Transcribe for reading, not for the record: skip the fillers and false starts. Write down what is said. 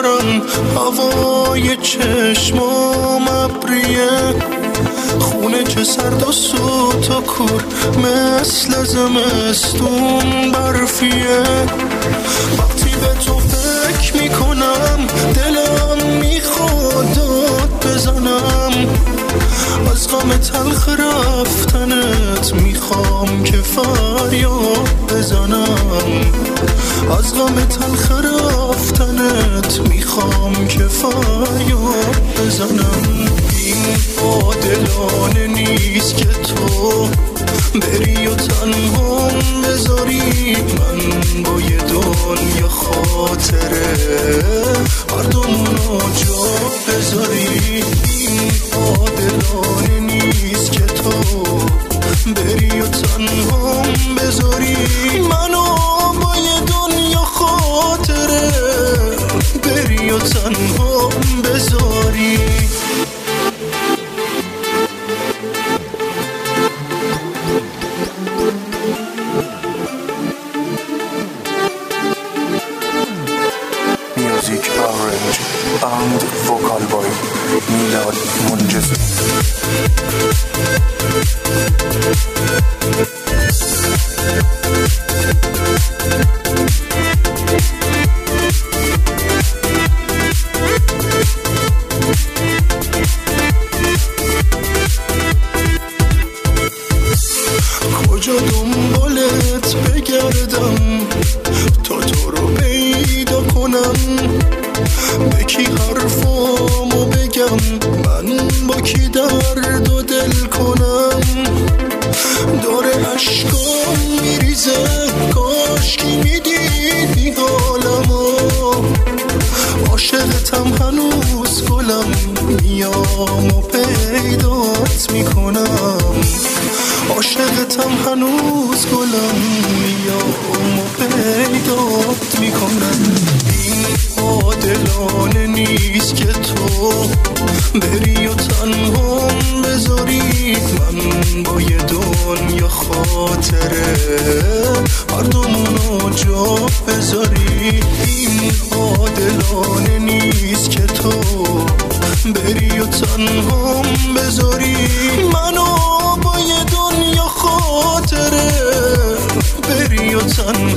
ندارم، هوای چشمام ابریه، خونه که سرد و سوت و کور مثل زمستون برفیه. وقتی به تو فکر میکنم دلم میخواد داد بزنم، از غم تلخ رفتنت میخوام که فریاد بزنم، از غم تلخ رفتنت میخوام که فریاد بزنم. این عادلانه نیست که تو بری و تنهام بذاری، من با یه دنیا خاطره هر دومونو جا بذاری. این عادلانه نیست که تو بری و تنهام بذاری، منو با یه دنیا خاطره بری و تنهام بذاری. Music Orange and Vocal Boy میلاد منجزی. کجا دنبالت بگردم تا تو رو پیدا کنم، به کی حرفامو بگم، من با کی درد و دل کنم. داره اشکام میریزه، کاش کی میدیدی حالمو، عاشقتم هنوز گلم، میام و پیدات میکنم، عاشقتم هنوز گلم، میام و پیدات میکنم. این عادلانه نیست که تو بری و تنهام بذاری، من با یه دنیا خاطره هر دومونو جا بذاری. این عادلانه نیست که تو بری و تنهام بذاری، منو با یه دنیا خاطره بری و تنهام